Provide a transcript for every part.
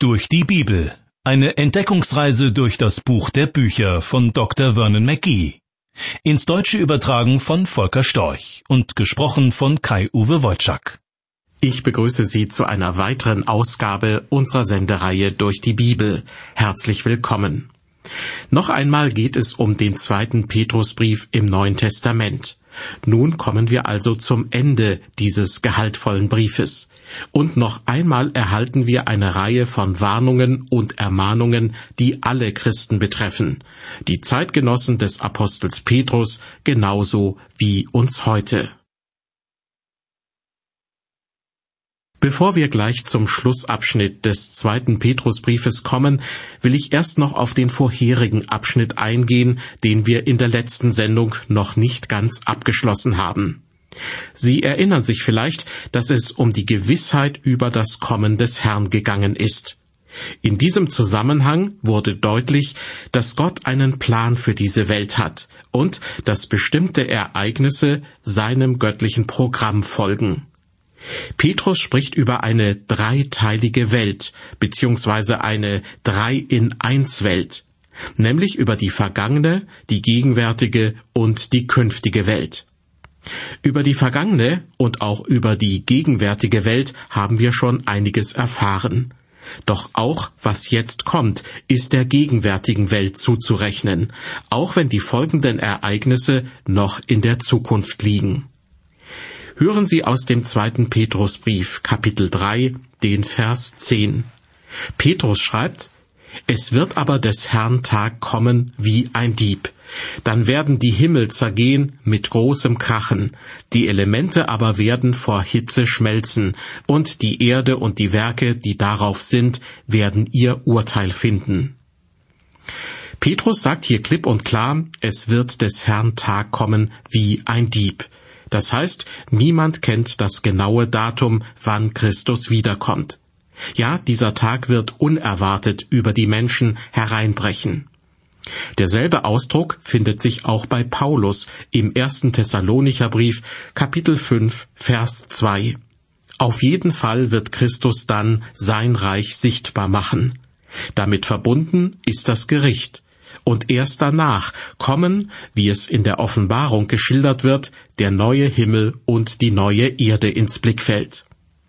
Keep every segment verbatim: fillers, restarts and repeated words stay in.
durch die Bibel. Eine Entdeckungsreise durch das Buch der Bücher von Doktor Vernon Mackey. Ins Deutsche übertragen von Volker Storch und gesprochen von Kai-Uwe Wojczak. Ich begrüße Sie zu einer weiteren Ausgabe unserer Sendereihe durch die Bibel. Herzlich willkommen. Noch einmal geht es um den zweiten Petrusbrief im Neuen Testament. Nun kommen wir also zum Ende dieses gehaltvollen Briefes. Und noch einmal erhalten wir eine Reihe von Warnungen und Ermahnungen, die alle Christen betreffen. Die Zeitgenossen des Apostels Petrus genauso wie uns heute. Bevor wir gleich zum Schlussabschnitt des zweiten Petrusbriefes kommen, will ich erst noch auf den vorherigen Abschnitt eingehen, den wir in der letzten Sendung noch nicht ganz abgeschlossen haben. Sie erinnern sich vielleicht, dass es um die Gewissheit über das Kommen des Herrn gegangen ist. In diesem Zusammenhang wurde deutlich, dass Gott einen Plan für diese Welt hat und dass bestimmte Ereignisse seinem göttlichen Programm folgen. Petrus spricht über eine dreiteilige Welt, beziehungsweise eine Drei-in-Eins-Welt, nämlich über die vergangene, die gegenwärtige und die künftige Welt. Über die vergangene und auch über die gegenwärtige Welt haben wir schon einiges erfahren. Doch auch, was jetzt kommt, ist der gegenwärtigen Welt zuzurechnen, auch wenn die folgenden Ereignisse noch in der Zukunft liegen. Hören Sie aus dem zweiten Petrusbrief, Kapitel drei, den Vers zehn. Petrus schreibt: Es wird aber des Herrn Tag kommen wie ein Dieb. Dann werden die Himmel zergehen mit großem Krachen, die Elemente aber werden vor Hitze schmelzen, und die Erde und die Werke, die darauf sind, werden ihr Urteil finden. Petrus sagt hier klipp und klar, es wird des Herrn Tag kommen wie ein Dieb. Das heißt, niemand kennt das genaue Datum, wann Christus wiederkommt. Ja, dieser Tag wird unerwartet über die Menschen hereinbrechen. Derselbe Ausdruck findet sich auch bei Paulus im ersten Thessalonicher Brief, Kapitel fünf, Vers zwei. Auf jeden Fall wird Christus dann sein Reich sichtbar machen. Damit verbunden ist das Gericht. Und erst danach kommen, wie es in der Offenbarung geschildert wird, der neue Himmel und die neue Erde ins Blickfeld.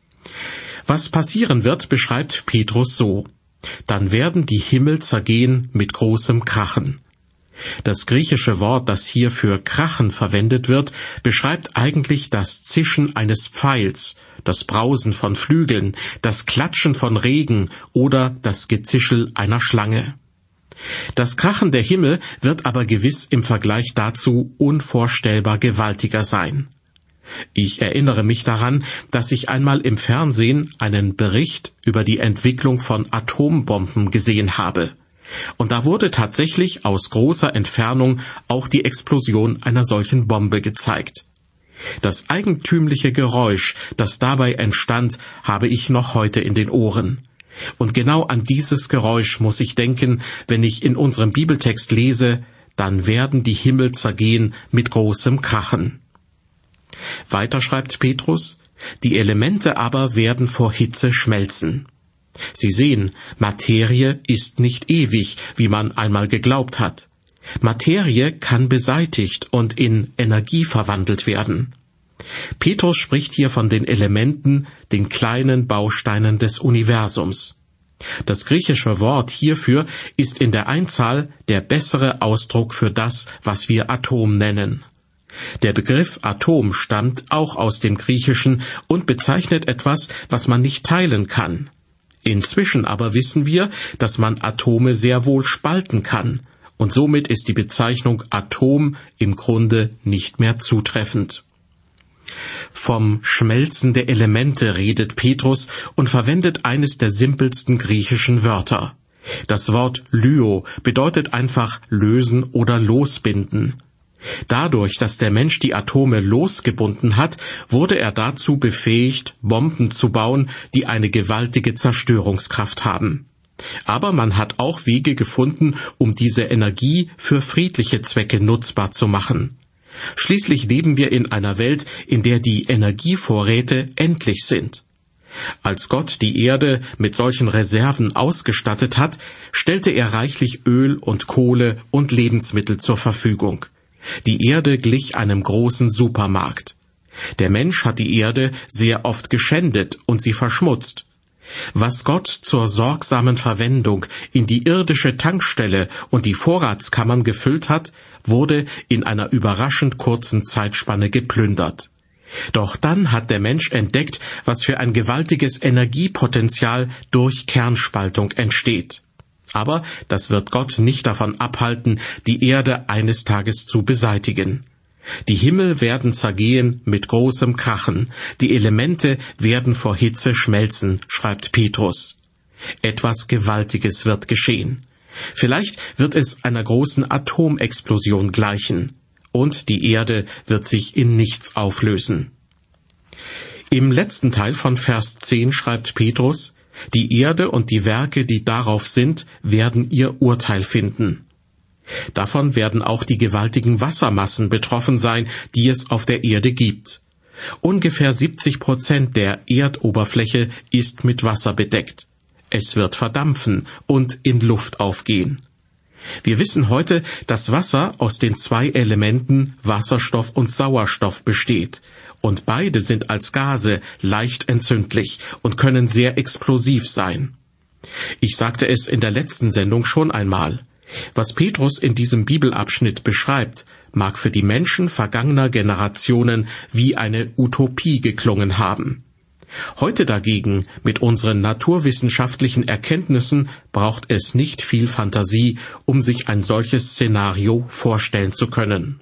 Was passieren wird, beschreibt Petrus so: Dann werden die Himmel zergehen mit großem Krachen. Das griechische Wort, das hier für Krachen verwendet wird, beschreibt eigentlich das Zischen eines Pfeils, das Brausen von Flügeln, das Klatschen von Regen oder das Gezischel einer Schlange. Das Krachen der Himmel wird aber gewiss im Vergleich dazu unvorstellbar gewaltiger sein. Ich erinnere mich daran, dass ich einmal im Fernsehen einen Bericht über die Entwicklung von Atombomben gesehen habe. Und da wurde tatsächlich aus großer Entfernung auch die Explosion einer solchen Bombe gezeigt. Das eigentümliche Geräusch, das dabei entstand, habe ich noch heute in den Ohren. Und genau an dieses Geräusch muss ich denken, wenn ich in unserem Bibeltext lese, dann werden die Himmel zergehen mit großem Krachen. Weiter schreibt Petrus, die Elemente aber werden vor Hitze schmelzen. Sie sehen, Materie ist nicht ewig, wie man einmal geglaubt hat. Materie kann beseitigt und in Energie verwandelt werden. Petrus spricht hier von den Elementen, den kleinen Bausteinen des Universums. Das griechische Wort hierfür ist in der Einzahl der bessere Ausdruck für das, was wir Atom nennen. Der Begriff Atom stammt auch aus dem Griechischen und bezeichnet etwas, was man nicht teilen kann. Inzwischen aber wissen wir, dass man Atome sehr wohl spalten kann, und somit ist die Bezeichnung Atom im Grunde nicht mehr zutreffend. Vom Schmelzen der Elemente redet Petrus und verwendet eines der simpelsten griechischen Wörter. Das Wort Lyo bedeutet einfach lösen oder losbinden. Dadurch, dass der Mensch die Atome losgebunden hat, wurde er dazu befähigt, Bomben zu bauen, die eine gewaltige Zerstörungskraft haben. Aber man hat auch Wege gefunden, um diese Energie für friedliche Zwecke nutzbar zu machen. Schließlich leben wir in einer Welt, in der die Energievorräte endlich sind. Als Gott die Erde mit solchen Reserven ausgestattet hat, stellte er reichlich Öl und Kohle und Lebensmittel zur Verfügung. Die Erde glich einem großen Supermarkt. Der Mensch hat die Erde sehr oft geschändet und sie verschmutzt. Was Gott zur sorgsamen Verwendung in die irdische Tankstelle und die Vorratskammern gefüllt hat, wurde in einer überraschend kurzen Zeitspanne geplündert. Doch dann hat der Mensch entdeckt, was für ein gewaltiges Energiepotenzial durch Kernspaltung entsteht. Aber das wird Gott nicht davon abhalten, die Erde eines Tages zu beseitigen. Die Himmel werden zergehen mit großem Krachen, die Elemente werden vor Hitze schmelzen, schreibt Petrus. Etwas Gewaltiges wird geschehen. Vielleicht wird es einer großen Atomexplosion gleichen, und die Erde wird sich in nichts auflösen. Im letzten Teil von Vers zehn schreibt Petrus, die Erde und die Werke, die darauf sind, werden ihr Urteil finden. Davon werden auch die gewaltigen Wassermassen betroffen sein, die es auf der Erde gibt. Ungefähr siebzig Prozent der Erdoberfläche ist mit Wasser bedeckt. Es wird verdampfen und in Luft aufgehen. Wir wissen heute, dass Wasser aus den zwei Elementen Wasserstoff und Sauerstoff besteht, und beide sind als Gase leicht entzündlich und können sehr explosiv sein. Ich sagte es in der letzten Sendung schon einmal. Was Petrus in diesem Bibelabschnitt beschreibt, mag für die Menschen vergangener Generationen wie eine Utopie geklungen haben. Heute dagegen, mit unseren naturwissenschaftlichen Erkenntnissen, braucht es nicht viel Fantasie, um sich ein solches Szenario vorstellen zu können.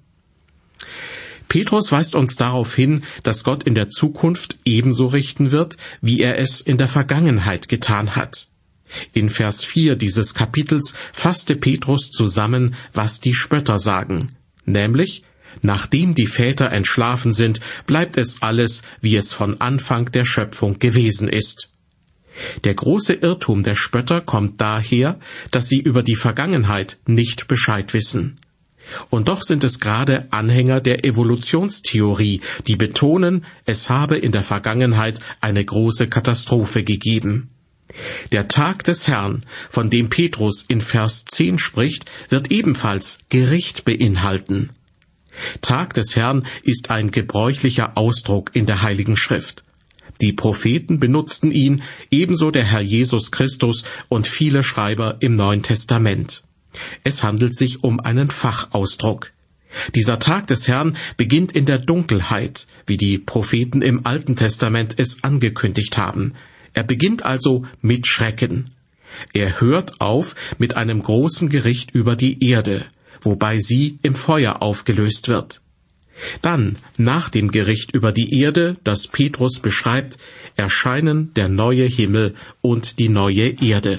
Petrus weist uns darauf hin, dass Gott in der Zukunft ebenso richten wird, wie er es in der Vergangenheit getan hat. In Vers vier dieses Kapitels fasste Petrus zusammen, was die Spötter sagen, nämlich: Nachdem die Väter entschlafen sind, bleibt es alles, wie es von Anfang der Schöpfung gewesen ist. Der große Irrtum der Spötter kommt daher, dass sie über die Vergangenheit nicht Bescheid wissen. Und doch sind es gerade Anhänger der Evolutionstheorie, die betonen, es habe in der Vergangenheit eine große Katastrophe gegeben. Der Tag des Herrn, von dem Petrus in Vers zehn spricht, wird ebenfalls Gericht beinhalten. Tag des Herrn ist ein gebräuchlicher Ausdruck in der Heiligen Schrift. Die Propheten benutzten ihn, ebenso der Herr Jesus Christus und viele Schreiber im Neuen Testament. Es handelt sich um einen Fachausdruck. Dieser Tag des Herrn beginnt in der Dunkelheit, wie die Propheten im Alten Testament es angekündigt haben. Er beginnt also mit Schrecken. Er hört auf mit einem großen Gericht über die Erde, wobei sie im Feuer aufgelöst wird. Dann, nach dem Gericht über die Erde, das Petrus beschreibt, erscheinen der neue Himmel und die neue Erde.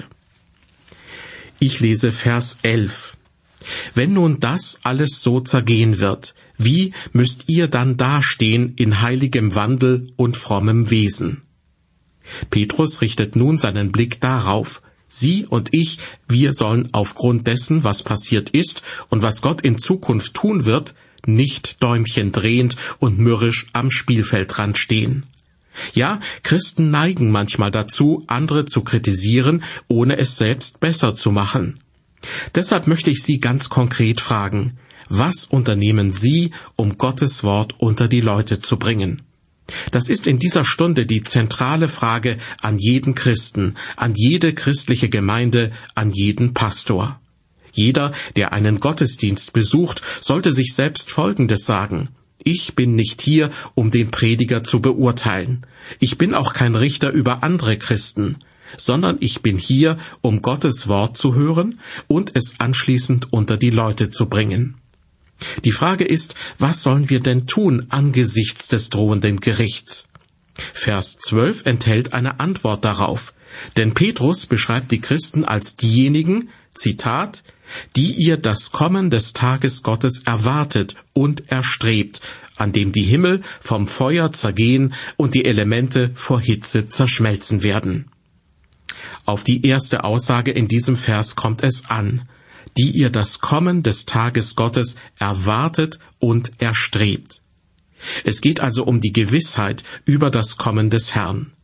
Ich lese Vers elf. Wenn nun das alles so zergehen wird, wie müsst ihr dann dastehen in heiligem Wandel und frommem Wesen? Petrus richtet nun seinen Blick darauf, Sie und ich, wir sollen aufgrund dessen, was passiert ist und was Gott in Zukunft tun wird, nicht Däumchen drehend und mürrisch am Spielfeldrand stehen. Ja, Christen neigen manchmal dazu, andere zu kritisieren, ohne es selbst besser zu machen. Deshalb möchte ich Sie ganz konkret fragen, was unternehmen Sie, um Gottes Wort unter die Leute zu bringen? Das ist in dieser Stunde die zentrale Frage an jeden Christen, an jede christliche Gemeinde, an jeden Pastor. Jeder, der einen Gottesdienst besucht, sollte sich selbst Folgendes sagen: Ich bin nicht hier, um den Prediger zu beurteilen. Ich bin auch kein Richter über andere Christen, sondern ich bin hier, um Gottes Wort zu hören und es anschließend unter die Leute zu bringen. Die Frage ist, was sollen wir denn tun angesichts des drohenden Gerichts? Vers zwölf enthält eine Antwort darauf, denn Petrus beschreibt die Christen als diejenigen, Zitat, die ihr das Kommen des Tages Gottes erwartet und erstrebt, an dem die Himmel vom Feuer zergehen und die Elemente vor Hitze zerschmelzen werden. Auf die erste Aussage in diesem Vers kommt es an, die ihr das Kommen des Tages Gottes erwartet und erstrebt. Es geht also um die Gewissheit über das Kommen des Herrn.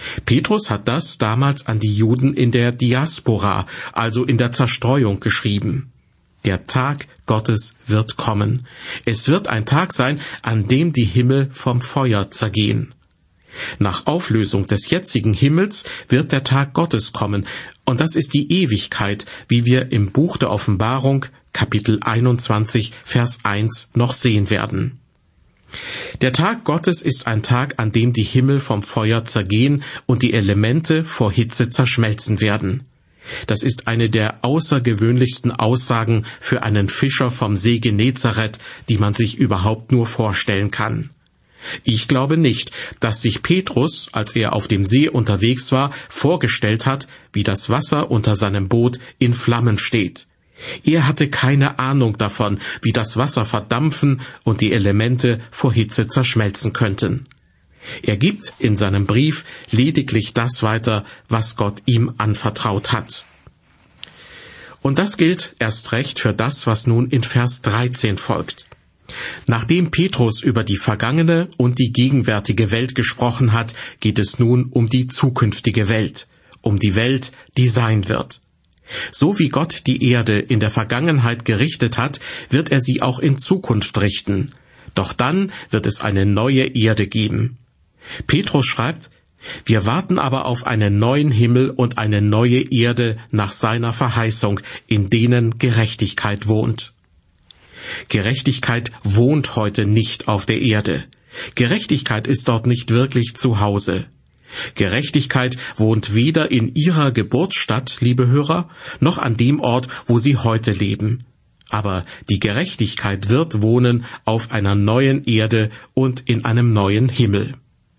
Petrus hat das damals an die Juden in der Diaspora, also in der Zerstreuung, geschrieben. Der Tag Gottes wird kommen. Es wird ein Tag sein, an dem die Himmel vom Feuer zergehen. Nach Auflösung des jetzigen Himmels wird der Tag Gottes kommen, und das ist die Ewigkeit, wie wir im Buch der Offenbarung, Kapitel einundzwanzig, Vers eins noch sehen werden. Der Tag Gottes ist ein Tag, an dem die Himmel vom Feuer zergehen und die Elemente vor Hitze zerschmelzen werden. Das ist eine der außergewöhnlichsten Aussagen für einen Fischer vom See Genezareth, die man sich überhaupt nur vorstellen kann. Ich glaube nicht, dass sich Petrus, als er auf dem See unterwegs war, vorgestellt hat, wie das Wasser unter seinem Boot in Flammen steht. Er hatte keine Ahnung davon, wie das Wasser verdampfen und die Elemente vor Hitze zerschmelzen könnten. Er gibt in seinem Brief lediglich das weiter, was Gott ihm anvertraut hat. Und das gilt erst recht für das, was nun in Vers dreizehn folgt. Nachdem Petrus über die vergangene und die gegenwärtige Welt gesprochen hat, geht es nun um die zukünftige Welt, um die Welt, die sein wird. So wie Gott die Erde in der Vergangenheit gerichtet hat, wird er sie auch in Zukunft richten. Doch dann wird es eine neue Erde geben. Petrus schreibt, wir warten aber auf einen neuen Himmel und eine neue Erde nach seiner Verheißung, in denen Gerechtigkeit wohnt. Gerechtigkeit wohnt heute nicht auf der Erde. Gerechtigkeit ist dort nicht wirklich zu Hause. Gerechtigkeit wohnt weder in ihrer Geburtsstadt, liebe Hörer, noch an dem Ort, wo sie heute leben. Aber die Gerechtigkeit wird wohnen auf einer neuen Erde und in einem neuen Himmel.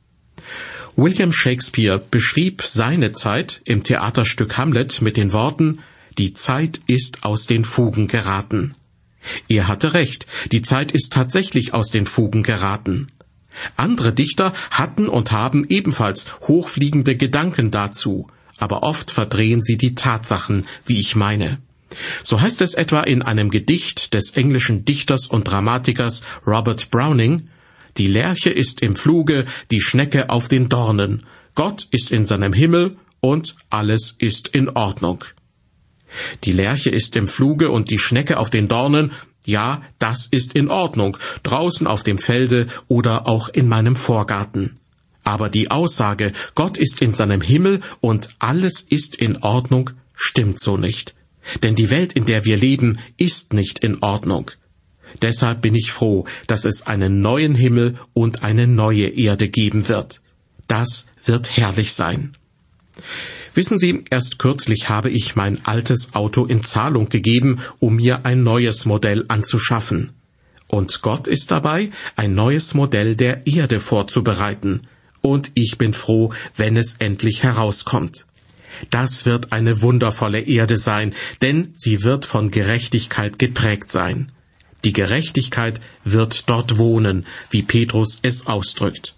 William Shakespeare beschrieb seine Zeit im Theaterstück Hamlet mit den Worten, die Zeit ist aus den Fugen geraten. Er hatte recht, die Zeit ist tatsächlich aus den Fugen geraten. Andere Dichter hatten und haben ebenfalls hochfliegende Gedanken dazu, aber oft verdrehen sie die Tatsachen, wie ich meine. So heißt es etwa in einem Gedicht des englischen Dichters und Dramatikers Robert Browning, die Lerche ist im Fluge, die Schnecke auf den Dornen, Gott ist in seinem Himmel und alles ist in Ordnung. Die Lerche ist im Fluge und die Schnecke auf den Dornen, ja, das ist in Ordnung, draußen auf dem Felde oder auch in meinem Vorgarten. Aber die Aussage, Gott ist in seinem Himmel und alles ist in Ordnung, stimmt so nicht. Denn die Welt, in der wir leben, ist nicht in Ordnung. Deshalb bin ich froh, dass es einen neuen Himmel und eine neue Erde geben wird. Das wird herrlich sein. Wissen Sie, erst kürzlich habe ich mein altes Auto in Zahlung gegeben, um mir ein neues Modell anzuschaffen. Und Gott ist dabei, ein neues Modell der Erde vorzubereiten. Und ich bin froh, wenn es endlich herauskommt. Das wird eine wundervolle Erde sein, denn sie wird von Gerechtigkeit geprägt sein. Die Gerechtigkeit wird dort wohnen, wie Petrus es ausdrückt.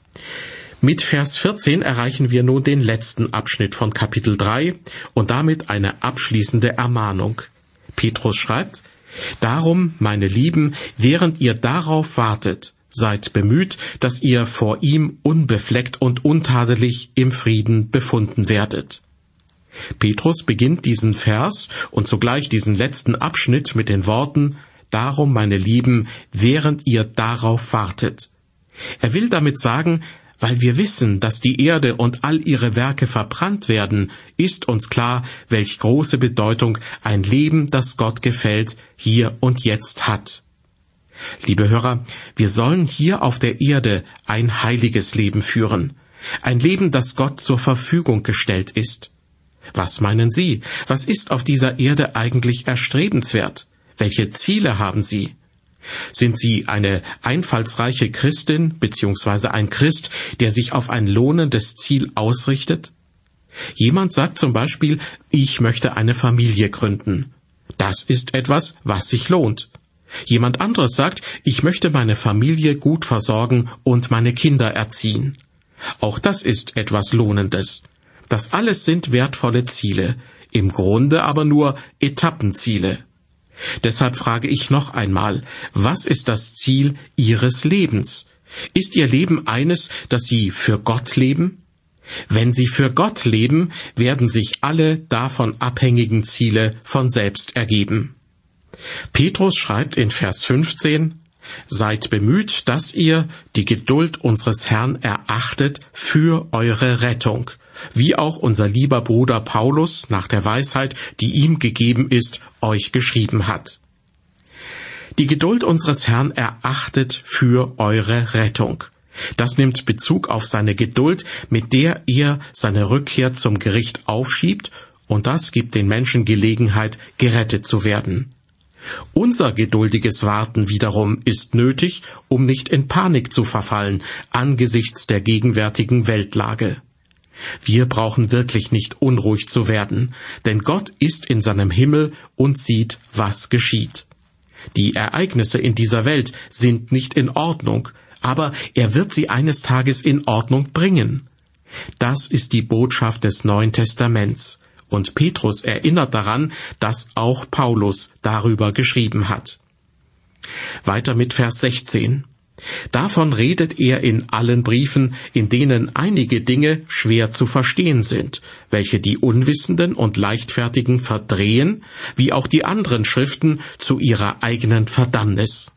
Mit Vers vierzehn erreichen wir nun den letzten Abschnitt von Kapitel drei und damit eine abschließende Ermahnung. Petrus schreibt, darum, meine Lieben, während ihr darauf wartet, seid bemüht, dass ihr vor ihm unbefleckt und untadelig im Frieden befunden werdet. Petrus beginnt diesen Vers und zugleich diesen letzten Abschnitt mit den Worten, darum, meine Lieben, während ihr darauf wartet. Er will damit sagen, weil wir wissen, dass die Erde und all ihre Werke verbrannt werden, ist uns klar, welch große Bedeutung ein Leben, das Gott gefällt, hier und jetzt hat. Liebe Hörer, wir sollen hier auf der Erde ein heiliges Leben führen, ein Leben, das Gott zur Verfügung gestellt ist. Was meinen Sie? Was ist auf dieser Erde eigentlich erstrebenswert? Welche Ziele haben Sie? Sind Sie eine einfallsreiche Christin bzw. ein Christ, der sich auf ein lohnendes Ziel ausrichtet? Jemand sagt zum Beispiel, ich möchte eine Familie gründen. Das ist etwas, was sich lohnt. Jemand anderes sagt, ich möchte meine Familie gut versorgen und meine Kinder erziehen. Auch das ist etwas Lohnendes. Das alles sind wertvolle Ziele, im Grunde aber nur Etappenziele. Deshalb frage ich noch einmal, was ist das Ziel Ihres Lebens? Ist Ihr Leben eines, das Sie für Gott leben? Wenn sie für Gott leben, werden sich alle davon abhängigen Ziele von selbst ergeben. Petrus schreibt in Vers fünfzehn, »Seid bemüht, dass ihr die Geduld unseres Herrn erachtet für eure Rettung, wie auch unser lieber Bruder Paulus nach der Weisheit, die ihm gegeben ist, euch geschrieben hat.« Die Geduld unseres Herrn erachtet für eure Rettung. Das nimmt Bezug auf seine Geduld, mit der er seine Rückkehr zum Gericht aufschiebt, und das gibt den Menschen Gelegenheit, gerettet zu werden. Unser geduldiges Warten wiederum ist nötig, um nicht in Panik zu verfallen angesichts der gegenwärtigen Weltlage. Wir brauchen wirklich nicht unruhig zu werden, denn Gott ist in seinem Himmel und sieht, was geschieht. Die Ereignisse in dieser Welt sind nicht in Ordnung, aber er wird sie eines Tages in Ordnung bringen. Das ist die Botschaft des Neuen Testaments. Und Petrus erinnert daran, dass auch Paulus darüber geschrieben hat. Weiter mit Vers sechzehn. Davon redet er in allen Briefen, in denen einige Dinge schwer zu verstehen sind, welche die Unwissenden und Leichtfertigen verdrehen, wie auch die anderen Schriften zu ihrer eigenen Verdammnis.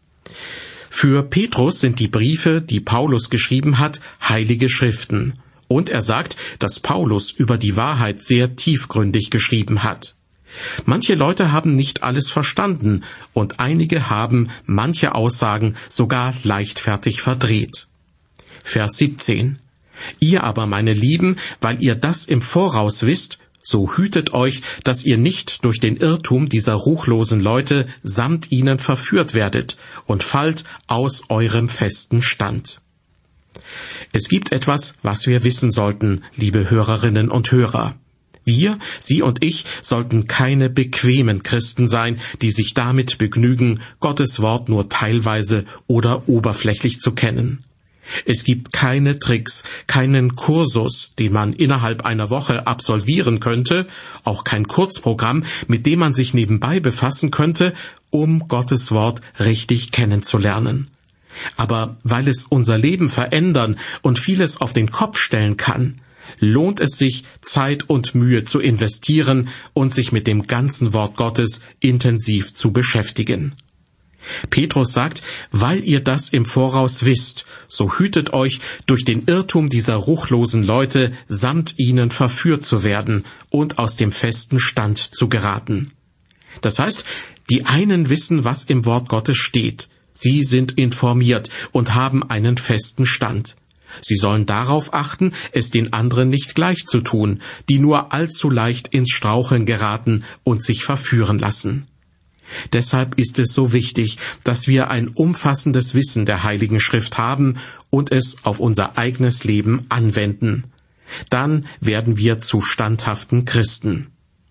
Für Petrus sind die Briefe, die Paulus geschrieben hat, heilige Schriften. Und er sagt, dass Paulus über die Wahrheit sehr tiefgründig geschrieben hat. Manche Leute haben nicht alles verstanden und einige haben manche Aussagen sogar leichtfertig verdreht. Vers siebzehn. Ihr aber, meine Lieben, weil ihr das im Voraus wisst, so hütet euch, dass ihr nicht durch den Irrtum dieser ruchlosen Leute samt ihnen verführt werdet und fallt aus eurem festen Stand. Es gibt etwas, was wir wissen sollten, liebe Hörerinnen und Hörer. Wir, Sie und ich, sollten keine bequemen Christen sein, die sich damit begnügen, Gottes Wort nur teilweise oder oberflächlich zu kennen. Es gibt keine Tricks, keinen Kursus, den man innerhalb einer Woche absolvieren könnte, auch kein Kurzprogramm, mit dem man sich nebenbei befassen könnte, um Gottes Wort richtig kennenzulernen. Aber weil es unser Leben verändern und vieles auf den Kopf stellen kann, lohnt es sich, Zeit und Mühe zu investieren und sich mit dem ganzen Wort Gottes intensiv zu beschäftigen. Petrus sagt, weil ihr das im Voraus wisst, so hütet euch, durch den Irrtum dieser ruchlosen Leute samt ihnen verführt zu werden und aus dem festen Stand zu geraten. Das heißt, die einen wissen, was im Wort Gottes steht. Sie sind informiert und haben einen festen Stand. Sie sollen darauf achten, es den anderen nicht gleich zu tun, die nur allzu leicht ins Straucheln geraten und sich verführen lassen. Deshalb ist es so wichtig, dass wir ein umfassendes Wissen der Heiligen Schrift haben und es auf unser eigenes Leben anwenden. Dann werden wir zu standhaften Christen.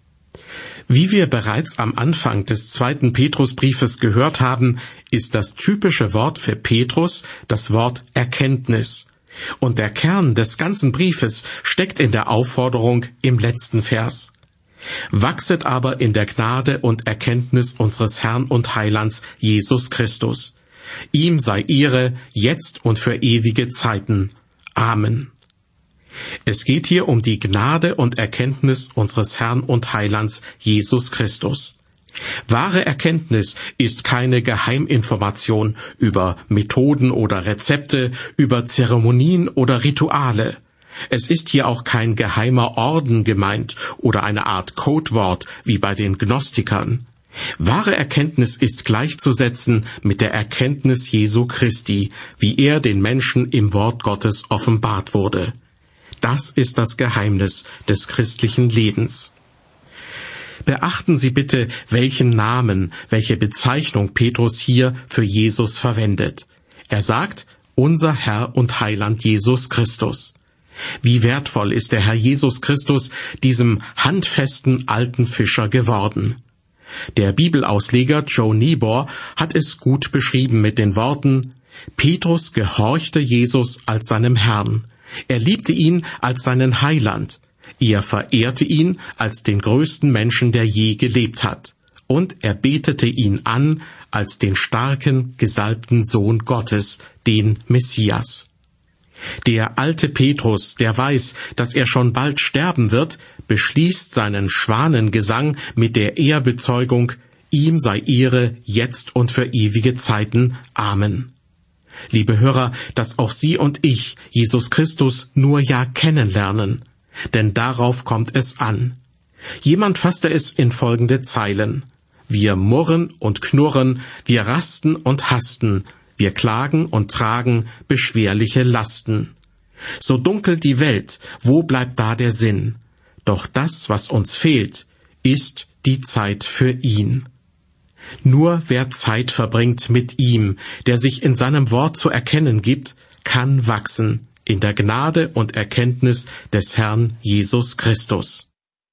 Wie wir bereits am Anfang des zweiten Petrusbriefes gehört haben, ist das typische Wort für Petrus das Wort Erkenntnis. Und der Kern des ganzen Briefes steckt in der Aufforderung im letzten Vers. Wachset aber in der Gnade und Erkenntnis unseres Herrn und Heilands Jesus Christus. Ihm sei Ehre, jetzt und für ewige Zeiten. Amen. Es geht hier um die Gnade und Erkenntnis unseres Herrn und Heilands Jesus Christus. Wahre Erkenntnis ist keine Geheiminformation über Methoden oder Rezepte, über Zeremonien oder Rituale. Es ist hier auch kein geheimer Orden gemeint oder eine Art Codewort wie bei den Gnostikern. Wahre Erkenntnis ist gleichzusetzen mit der Erkenntnis Jesu Christi, wie er den Menschen im Wort Gottes offenbart wurde. Das ist das Geheimnis des christlichen Lebens. Beachten Sie bitte, welchen Namen, welche Bezeichnung Petrus hier für Jesus verwendet. Er sagt, unser Herr und Heiland Jesus Christus. Wie wertvoll ist der Herr Jesus Christus diesem handfesten alten Fischer geworden. Der Bibelausleger Joe Niebuhr hat es gut beschrieben mit den Worten, Petrus gehorchte Jesus als seinem Herrn. Er liebte ihn als seinen Heiland. Er verehrte ihn als den größten Menschen, der je gelebt hat. Und er betete ihn an als den starken, gesalbten Sohn Gottes, den Messias. Der alte Petrus, der weiß, dass er schon bald sterben wird, beschließt seinen Schwanengesang mit der Ehrbezeugung: Ihm sei Ehre, jetzt und für ewige Zeiten. Amen. Liebe Hörer, dass auch Sie und ich Jesus Christus nur ja kennenlernen, denn darauf kommt es an. Jemand fasste es in folgende Zeilen: Wir murren und knurren, wir rasten und hasten, wir klagen und tragen beschwerliche Lasten. So dunkel die Welt, wo bleibt da der Sinn? Doch das, was uns fehlt, ist die Zeit für ihn. Nur wer Zeit verbringt mit ihm, der sich in seinem Wort zu erkennen gibt, kann wachsen in der Gnade und Erkenntnis des Herrn Jesus Christus.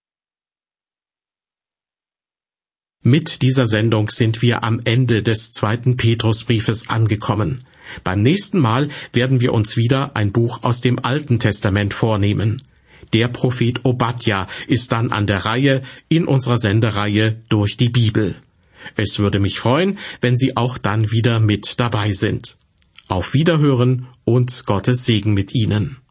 Mit dieser Sendung sind wir am Ende des zweiten Petrusbriefes angekommen. Beim nächsten Mal werden wir uns wieder ein Buch aus dem Alten Testament vornehmen. Der Prophet Obadja ist dann an der Reihe in unserer Sendereihe durch die Bibel. Es würde mich freuen, wenn Sie auch dann wieder mit dabei sind. Auf Wiederhören und Gottes Segen mit Ihnen.